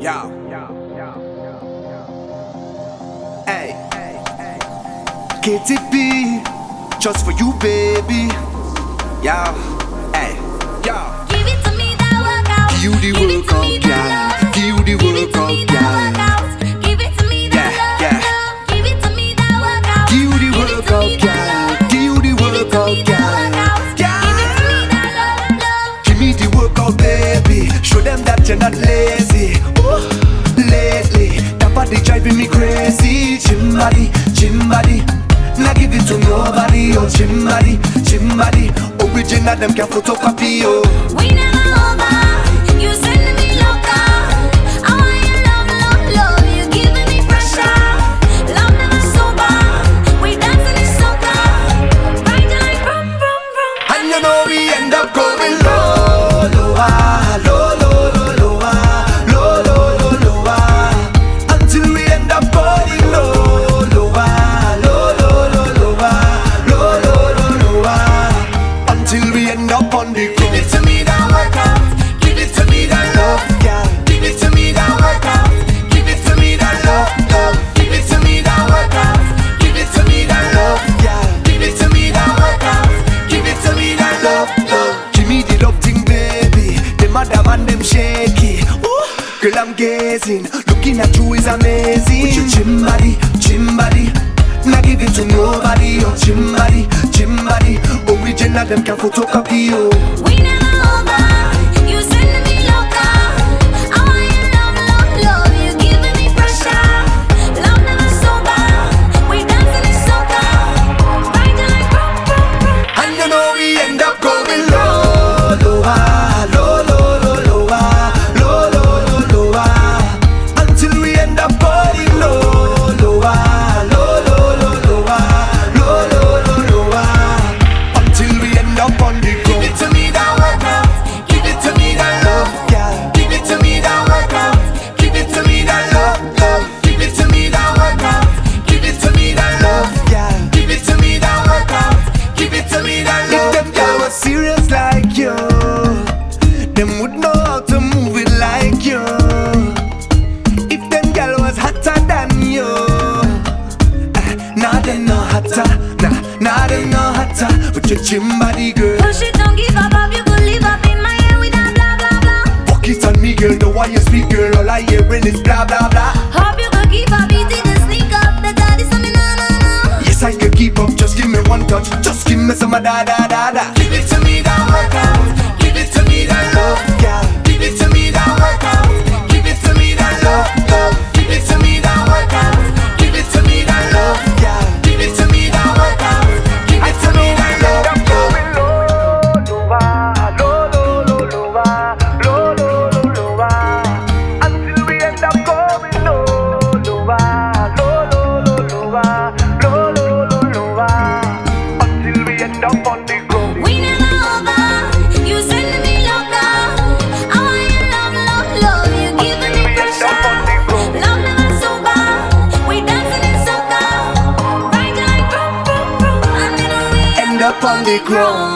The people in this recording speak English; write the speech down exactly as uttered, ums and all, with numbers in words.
Yo. Hey. K T P, just for you, baby. Yo. Hey. Yo. Give it to me, that workout. Give you the Give it to workout, me, girl. that Give you the love. Give it to workout, me, girl. that workout. Give it to me, that Yeah, love, yeah. love. Give it to me, that workout. Give you the Give it to workout, me, that girl. love. Give you the Give it to me, workout, that girl. workout. Give it to me, that love, love. Give me the workout, baby. Show them that you're not lazy. Ooh, lately, that body driving me crazy. Gym body, gym body. Not give it to nobody. Oh, gym body, gym body. Original, them can photocopy. Oh, We never over. You sending me loca. I want your love, love, love. You giving me pressure. Love never sober. We dancing in soca. Riding like vroom, vroom, vroom. and you know we end up going low, lower, low, low, low, lower, low, low, low, lower, until we end up going low, lower, low, low, low, lower, low, low, low, lower, until we end up on the ground. Give it to me that workout, give it to me that love, girl. Give it to me that workout, give it to me that love, love. Give it to me that workout, give it to me that love, girl. Give it to me that workout, give it to me that love, love. Give me the love thing, baby. Them other man, them shaky. Ooh, girl, I'm gazing. Looking at you is amazing. With your gym body, gym body. Not give it to nobody. Oh, gym body, gym body. Original, them can photocopy you. We never over. You sending me loca. I want your love, love, love. You giving me pressure. Love never sober. We dancing in soca. Riding like vroom, vroom, vroom. And you know we end up going low, lower, low, low, low, lower, low, low, low, lower, until we end up going low, lower, low, low, low, lower, low, low, low, lower, until we end up on the ground. Give it to me that workout, give it to me that love, girl. Give it to me that workout, give it to me that love, love. Give it to me that workout, give it to me that love, girl. Give it to me that workout, give it to me that love. If them girl was serious like you, them would know how to move it like you. If them girl was hotter than you, uh, nah they no hotter, nah, nah they no hotter. With your gym body, girl. Push it, don't give up, up. You could live up in my head with that blah, blah, blah. Walk it on me, girl. The way you speak, girl. All I hearing is blah blah blah. Hope you could keep up, easy to sneak up. The daddy something, no, no, no. Yes, I can keep up. Just give me one touch. Just give me some da da da da. Give it to me that workout. Give it to me that love, girl. Give it to me that workout. Give it to me that love, love. Give it to me that workout. Give it to me that love, girl. Give it to me that workout. Give it to me that love, love. Until we end up going low, lower, low, low, low, lower, low, low, low, lower, until we end up on the ground. We never over. You sending me loca. I want your love, love, love. You giving me pressure. Love never sober. We dancing in soca. Riding like vroom, vroom, vroom. And then we End up on the ground.